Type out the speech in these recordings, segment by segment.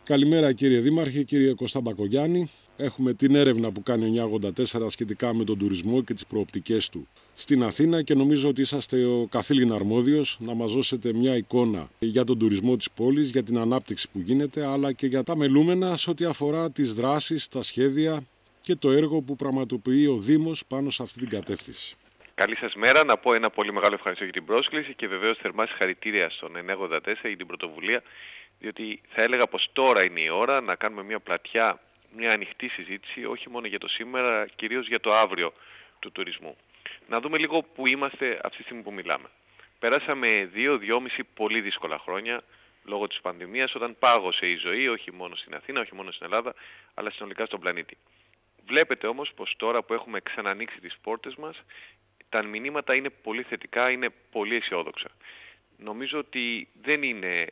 Καλημέρα κύριε Δήμαρχε, κύριε Κωστά Μπακογιάννη. Έχουμε την έρευνα που κάνει ο 984 σχετικά με τον τουρισμό και τις προοπτικές του στην Αθήνα και νομίζω ότι είσαστε ο καθήλυνα αρμόδιος να μας δώσετε μια εικόνα για τον τουρισμό της πόλης, για την ανάπτυξη που γίνεται, αλλά και για τα μελούμενα σε ό,τι αφορά τις δράσεις, τα σχέδια και το έργο που πραγματοποιεί ο Δήμος πάνω σε αυτή την κατεύθυνση. Καλή σας μέρα. Να πω ένα πολύ μεγάλο ευχαριστώ για την πρόσκληση και βεβαίως θερμά συγχαρητήρια στον 984 για την πρωτοβουλία, διότι θα έλεγα πως τώρα είναι η ώρα να κάνουμε μια πλατιά, μια ανοιχτή συζήτηση, όχι μόνο για το σήμερα, κυρίως για το αύριο του τουρισμού. Να δούμε λίγο που είμαστε αυτή τη στιγμή που μιλάμε. Πέρασαμε 2-2,5 πολύ δύσκολα χρόνια λόγω της πανδημίας, όταν πάγωσε η ζωή, όχι μόνο στην Αθήνα, όχι μόνο στην Ελλάδα, αλλά συνολικά στον πλανήτη. Βλέπετε όμως πως τώρα που έχουμε ξανανοίξει τις πόρτες μας, τα μηνύματα είναι πολύ θετικά, είναι πολύ αισιόδοξα. Νομίζω ότι δεν είναι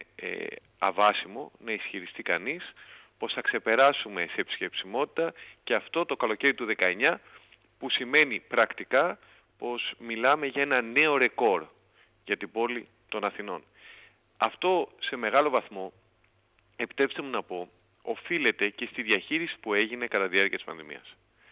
αβάσιμο να ισχυριστεί κανείς πως θα ξεπεράσουμε σε επισκεψιμότητα και αυτό το καλοκαίρι του 19, που σημαίνει πρακτικά πως μιλάμε για ένα νέο ρεκόρ για την πόλη των Αθηνών. Αυτό σε μεγάλο βαθμό, επιτρέψτε μου να πω, οφείλεται και στη διαχείριση που έγινε κατά τη διάρκεια της πανδημίας.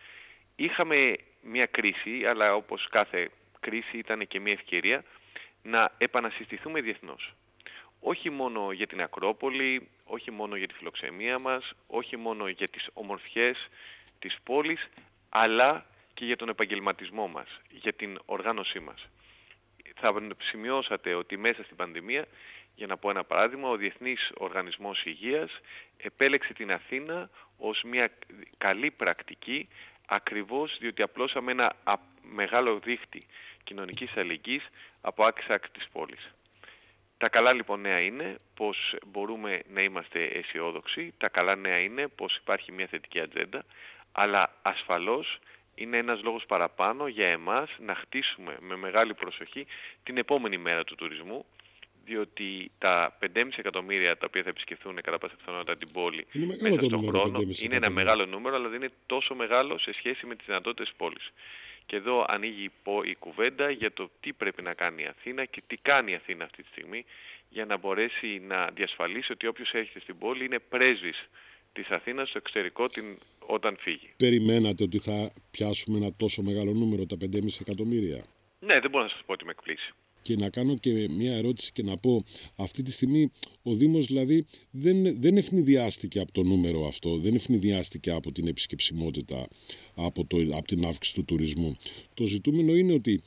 Είχαμε μια κρίση, αλλά όπως κάθε κρίση ήταν και μια ευκαιρία να επανασυστηθούμε διεθνώς. Όχι μόνο για την Ακρόπολη, όχι μόνο για τη φιλοξενία μας, όχι μόνο για τις ομορφιές της πόλης, αλλά και για τον επαγγελματισμό μας, για την οργάνωσή μας. Θα σημειώσατε ότι μέσα στην πανδημία, για να πω ένα παράδειγμα, ο Διεθνής Οργανισμός Υγείας επέλεξε την Αθήνα ως μια καλή πρακτική, ακριβώς διότι απλώσαμε ένα μεγάλο δίχτυ κοινωνικής αλληλεγγύης από άκρη σ' άκρη της πόλης. Τα καλά λοιπόν νέα είναι πως μπορούμε να είμαστε αισιόδοξοι, τα καλά νέα είναι πως υπάρχει μια θετική ατζέντα, αλλά ασφαλώς είναι ένας λόγος παραπάνω για εμάς να χτίσουμε με μεγάλη προσοχή την επόμενη μέρα του τουρισμού, διότι τα 5,5 εκατομμύρια τα οποία θα επισκεφθούν κατά πάσα πιθανότητα την πόλη μέσα στον χρόνο είναι ένα μεγάλο νούμερο, αλλά δεν είναι τόσο μεγάλο σε σχέση με τις δυνατότητες της πόλης. Και εδώ ανοίγει η κουβέντα για το τι πρέπει να κάνει η Αθήνα και τι κάνει η Αθήνα αυτή τη στιγμή για να μπορέσει να διασφαλίσει ότι όποιος έρχεται στην πόλη είναι πρέσβης της Αθήνας στο εξωτερικό όταν φύγει. Περιμένατε ότι θα πιάσουμε ένα τόσο μεγάλο νούμερο, τα 5,5 εκατομμύρια? Ναι, δεν μπορώ να σας πω ότι με εκπλήσει. Και να κάνω και μια ερώτηση και να πω, αυτή τη στιγμή ο Δήμος δηλαδή δεν ευνηδιάστηκε από το νούμερο αυτό, δεν ευνηδιάστηκε από την επισκεψιμότητα, από την αύξηση του τουρισμού. Το ζητούμενο είναι ότι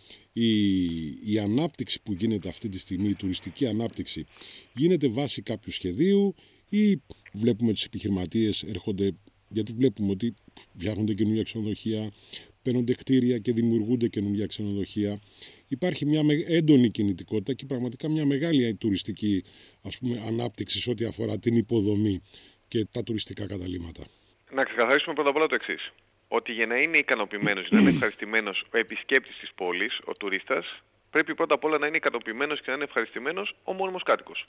η ανάπτυξη που γίνεται αυτή τη στιγμή, η τουριστική ανάπτυξη, γίνεται βάσει κάποιου σχεδίου ή βλέπουμε τους επιχειρηματίες έρχονται, γιατί βλέπουμε ότι φτιάχνονται καινούργια ξενοδοχεία, παίρνονται κτίρια και δημιουργούνται καινούργια ξενοδοχεία. Υπάρχει μια έντονη κινητικότητα και πραγματικά μια μεγάλη τουριστική ανάπτυξη σε ό,τι αφορά την υποδομή και τα τουριστικά καταλύματα. Να ξεκαθαρίσουμε πρώτα απ' όλα το εξής. Ότι για να είναι ικανοποιημένος, να είναι ευχαριστημένος ο επισκέπτης της πόλης, ο τουρίστας, πρέπει πρώτα απ' όλα να είναι ικανοποιημένος και να είναι ευχαριστημένος ο μόνιμος κάτοικος.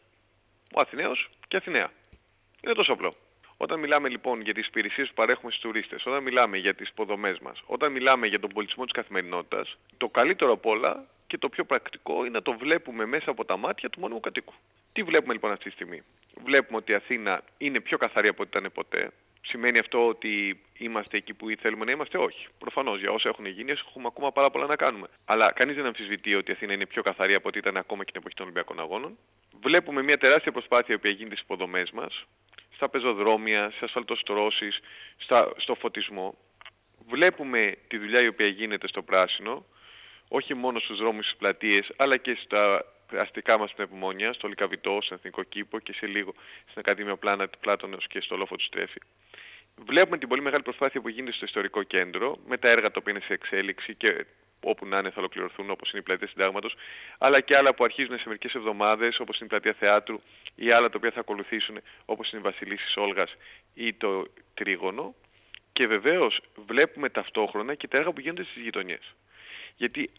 Ο Αθηναίος και Αθηναία. Είναι τόσο απλό. Όταν μιλάμε λοιπόν για τις υπηρεσίες που παρέχουμε στους τουρίστες, όταν μιλάμε για τις υποδομές μας, όταν μιλάμε για τον πολιτισμό της καθημερινότητας, το καλύτερο απ' όλα και το πιο πρακτικό είναι να το βλέπουμε μέσα από τα μάτια του μόνιμου κατοίκου. Τι βλέπουμε λοιπόν αυτή τη στιγμή? Βλέπουμε ότι η Αθήνα είναι πιο καθαρή από ό,τι ήταν ποτέ. Σημαίνει αυτό ότι είμαστε εκεί που θέλουμε να είμαστε? Όχι. Προφανώς για όσα έχουν γίνει έχουμε ακόμα πάρα πολλά να κάνουμε. Αλλά κανείς δεν αμφισβητεί ότι η Αθήνα είναι πιο καθαρή από ό,τι ήταν ακόμα και την εποχή των Ολυμπιακών Αγώνων. Βλέπουμε μια τεράστια προσπάθεια που γίνεται στις υποδομές μας, στα πεζοδρόμια, στις ασφαλτοστρώσεις, στο φωτισμό. Βλέπουμε τη δουλειά η οποία γίνεται στο πράσινο, όχι μόνο στους δρόμους, στις πλατείες, αλλά και στα αστικά μας πνευμόνια, στο Λυκαβητό, στον Εθνικό Κήπο και σε λίγο στην Ακαδημία Πλάτωνος και στο Λόφο του Στρέφη. Βλέπουμε την πολύ μεγάλη προσπάθεια που γίνεται στο ιστορικό κέντρο, με τα έργα τα οποία είναι σε εξέλιξη και όπου να είναι θα ολοκληρωθούν, όπως είναι η πλατεία Συντάγματος, αλλά και άλλα που αρχίζουν σε μερικές εβδομάδες, όπως είναι η πλατεία Θεάτρου, ή άλλα τα οποία θα ακολουθήσουν, όπως είναι η Βασιλίσσης Όλγας ή το Τρίγωνο. Και βεβαίως βλέπουμε ταυτόχρονα και τα έργα που γίνονται στις γειτονιές. Γιατί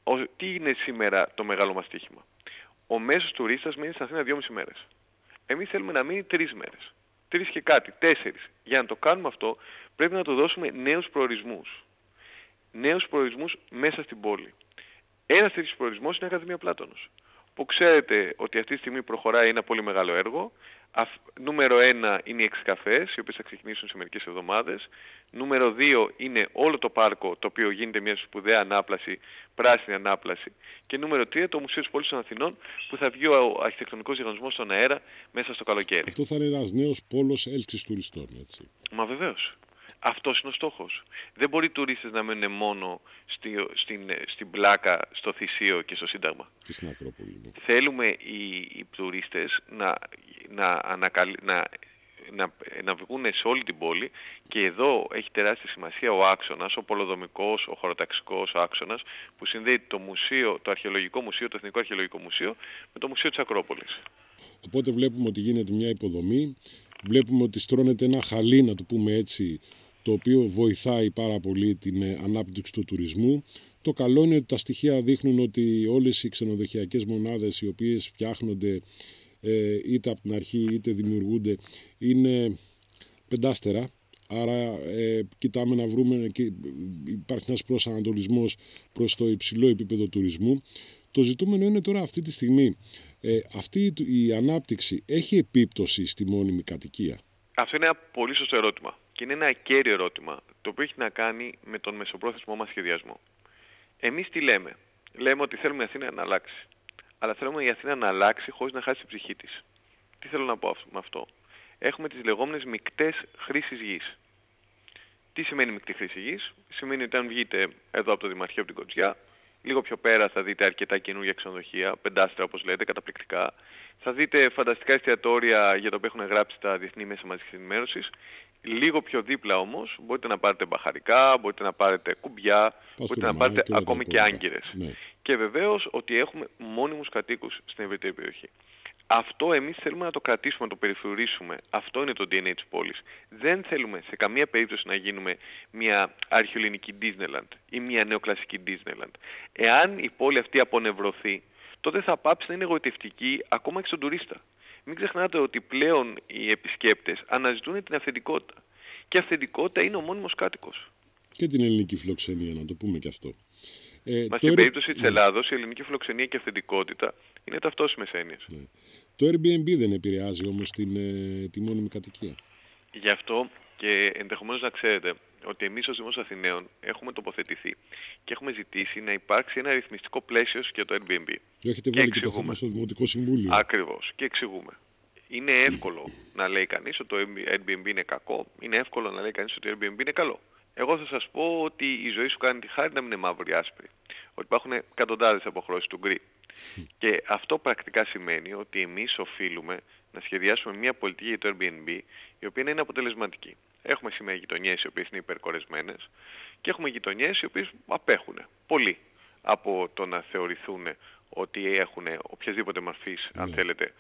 τι είναι σήμερα το μεγάλο μας στοίχημα? Ο μέσος τουρίστας μείνει στην Αθήνα 2,5 μέρες. Εμείς θέλουμε να μείνει 3 μέρες. 3 και κάτι, 4. Για να το κάνουμε αυτό πρέπει να του δώσουμε νέους προορισμούς. Νέους προορισμούς μέσα στην πόλη. Ένας τέτοιος προορισμός είναι η Ακαδημία Πλάτωνος, που ξέρετε ότι αυτή τη στιγμή προχωράει ένα πολύ μεγάλο έργο, Νούμερο 1 είναι οι εξκαφές, οι οποίες θα ξεκινήσουν σε μερικές εβδομάδες. Νούμερο 2 είναι όλο το πάρκο, το οποίο γίνεται μια σπουδαία ανάπλαση, πράσινη ανάπλαση. Και νούμερο 3 το Μουσείο της Πόλης των Αθηνών, που θα βγει ο αρχιτεκτονικός διαγωνισμός στον αέρα μέσα στο καλοκαίρι. Αυτό θα είναι ένας νέος πόλος έλξης τουριστών, έτσι. Μα βεβαίως. Αυτός είναι ο στόχος. Δεν μπορεί οι τουρίστες να μένουν μόνο στην πλάκα, στο Θησίο και στο Σύνταγμα. Και στην Ακρόπολη. Ναι. Θέλουμε οι τουρίστες να βγουν σε όλη την πόλη, και εδώ έχει τεράστια σημασία ο άξονας, ο πολεοδομικός, ο χωροταξικός άξονας, που συνδέει το Αρχαιολογικό Μουσείο, το Εθνικό Αρχαιολογικό Μουσείο, με το Μουσείο της Ακρόπολης. Οπότε βλέπουμε ότι γίνεται μια υποδομή, βλέπουμε ότι στρώνεται ένα χαλί, να το πούμε έτσι, το οποίο βοηθάει πάρα πολύ την ανάπτυξη του τουρισμού. Το καλό είναι ότι τα στοιχεία δείχνουν ότι όλες οι ξενοδοχειακές μονάδες οι οποίες φτιάχνονται είτε από την αρχή είτε δημιουργούνται είναι πεντάστερα. Άρα κοιτάμε να βρούμε, και υπάρχει ένας προσανατολισμός προς το υψηλό επίπεδο τουρισμού. Το ζητούμενο είναι τώρα αυτή τη στιγμή, αυτή η ανάπτυξη έχει επίπτωση στη μόνιμη κατοικία? Αυτό είναι ένα πολύ σωστό ερώτημα. Και είναι ένα κέριο ερώτημα, το οποίο έχει να κάνει με τον μεσοπρόθεσμό μας σχεδιασμό. Εμείς τι λέμε? Λέμε ότι θέλουμε η Αθήνα να αλλάξει. Αλλά θέλουμε η Αθήνα να αλλάξει χωρίς να χάσει την ψυχή της. Τι θέλω να πω με αυτό? Έχουμε τις λεγόμενες μεικτές χρήσεις γης. Τι σημαίνει μεικτή χρήση γης? Σημαίνει ότι αν βγείτε εδώ από το Δημαρχείο, από την Κοτζιά, λίγο πιο πέρα θα δείτε αρκετά καινούργια ξενοδοχεία, πεντάστερα όπως λέτε, καταπληκτικά. Θα δείτε φανταστικά εστιατόρια για τα οποία έχουν γράψει τα διεθνή μέσα μαζικής ενημέρωσης. Λίγο πιο δίπλα όμως μπορείτε να πάρετε μπαχαρικά, μπορείτε να πάρετε κουμπιά, μπορείτε να πάρετε ακόμη και άγκυρες. Ναι. Και βεβαίως ότι έχουμε μόνιμους κατοίκους στην ευρύτερη περιοχή. Αυτό εμείς θέλουμε να το κρατήσουμε, να το περιφρουρήσουμε. Αυτό είναι το DNA της πόλης. Δεν θέλουμε σε καμία περίπτωση να γίνουμε μια αρχαιοελληνική Disneyland ή μια νεοκλασική Disneyland. Εάν η πόλη αυτή απονευρωθεί, τότε θα πάψει να είναι εγωιτευτική ακόμα και στον τουρίστα. Μην ξεχνάτε ότι πλέον οι επισκέπτες αναζητούν την αυθεντικότητα. Και αυθεντικότητα είναι ο μόνιμος κάτοικος. Και την ελληνική φιλοξενία, να το πούμε και αυτό. Μα στην περίπτωση της Ελλάδος, η ελληνική φιλοξενία και αυθεντικότητα είναι ταυτόσιμες έννοιες. Ναι. Το Airbnb δεν επηρεάζει όμως τη μόνιμη κατοικία? Γι' αυτό και ενδεχομένως να ξέρετε ότι εμείς ως Δήμος Αθηναίων έχουμε τοποθετηθεί και έχουμε ζητήσει να υπάρξει ένα ρυθμιστικό πλαίσιο για το Airbnb. Έχετε βάλει και το θέμα στο Δημοτικό Συμβούλιο. Ακριβώς. Και εξηγούμε. Είναι εύκολο να λέει κανείς ότι το Airbnb είναι κακό, είναι εύκολο να λέει κανείς ότι το Airbnb είναι καλό. Εγώ θα σας πω ότι η ζωή σου κάνει τη χάρη να μην είναι μαύρη άσπρη. Ότι υπάρχουν εκατοντάδες αποχρώσεις του γκρι. Και αυτό πρακτικά σημαίνει ότι εμείς οφείλουμε να σχεδιάσουμε μια πολιτική για το Airbnb η οποία είναι αποτελεσματική. Έχουμε σήμερα γειτονιές οι οποίες είναι υπερκορεσμένες και έχουμε γειτονιές οι οποίες απέχουν πολύ από το να θεωρηθούν ότι έχουν οποιασδήποτε μορφής, αν θέλετε,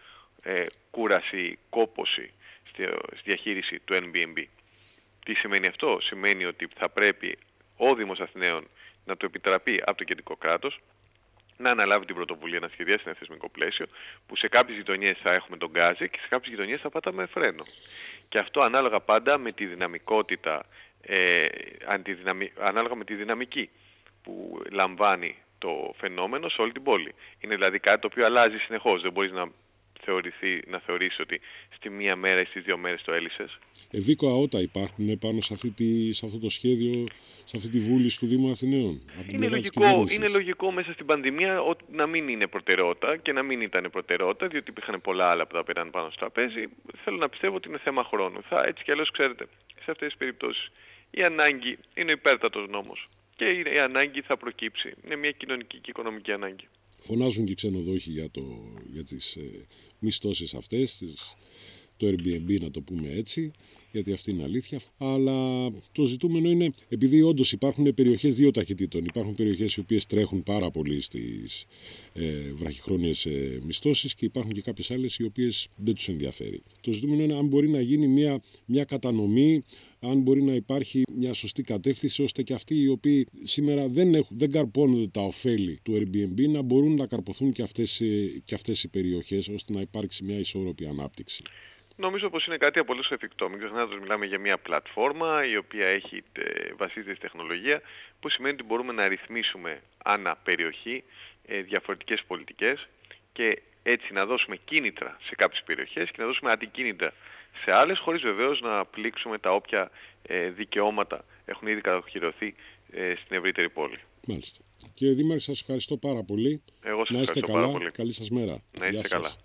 κούραση, κόπωση στη διαχείριση του Airbnb. Τι σημαίνει αυτό? Σημαίνει ότι θα πρέπει ο Δήμος Αθηναίων να του επιτραπεί από το κεντρικό κράτος να αναλάβει την πρωτοβουλία να σχεδιάσει ένα θεσμικό πλαίσιο που σε κάποιες γειτονιές θα έχουμε τον γκάζι και σε κάποιες γειτονιές θα πατάμε φρένο. Και αυτό ανάλογα πάντα με τη δυναμικότητα, ανάλογα με τη δυναμική που λαμβάνει το φαινόμενο σε όλη την πόλη. Είναι δηλαδή κάτι το οποίο αλλάζει συνεχώς. Δεν μπορείς να θεωρήσεις ότι στη μία μέρα ή στις 2 μέρες το έλυσες. Βίκο ΑΟΤΑ υπάρχουν πάνω σε αυτό το σχέδιο, σε αυτή τη βούληση του Δήμου Αθηναίων? Είναι λογικό μέσα στην πανδημία να μην είναι προτεραιότητα και να μην ήταν προτεραιότητα, διότι υπήρχαν πολλά άλλα που τα πήραν πάνω στο τραπέζι. Θέλω να πιστεύω ότι είναι θέμα χρόνου. Έτσι κι αλλιώς ξέρετε, σε αυτές τις περιπτώσεις η ανάγκη είναι ο υπέρτατος νόμος και η ανάγκη θα προκύψει. Είναι μια κοινωνική και οικονομική ανάγκη. Φωνάζουν και οι ξενοδόχοι για τις μισθώσεις αυτές, το Airbnb να το πούμε έτσι, γιατί αυτή είναι αλήθεια. Αλλά το ζητούμενο είναι, επειδή όντως υπάρχουν περιοχές δύο ταχυτήτων, υπάρχουν περιοχές οι οποίες τρέχουν πάρα πολύ στις βραχυχρόνιες μισθώσεις και υπάρχουν και κάποιες άλλες οι οποίες δεν τους ενδιαφέρει. Το ζητούμενο είναι αν μπορεί να γίνει μια κατανομή, αν μπορεί να υπάρχει μια σωστή κατεύθυνση, ώστε και αυτοί οι οποίοι σήμερα δεν καρπώνονται τα ωφέλη του Airbnb να μπορούν να καρποθούν και αυτές οι περιοχές, ώστε να υπάρξει μια ισόρροπη ανάπτυξη. Νομίζω πως είναι κάτι απολύτως εφικτό. Μην ξεχνάτε ότι μιλάμε για μια πλατφόρμα η οποία βασίζεται στη τεχνολογία, που σημαίνει ότι μπορούμε να ρυθμίσουμε ανά περιοχή διαφορετικές πολιτικές και έτσι να δώσουμε κίνητρα σε κάποιες περιοχές και να δώσουμε αντικίνητρα σε άλλες, χωρίς βεβαίως να πλήξουμε τα όποια δικαιώματα έχουν ήδη κατοχυρωθεί στην ευρύτερη πόλη. Μάλιστα. Κύριε Δήμαρχε, σας ευχαριστώ πάρα πολύ. Εγώ σας να είστε ευχαριστώ καλά. πάρα πολύ. Καλή σας μέρα. Να είστε καλά.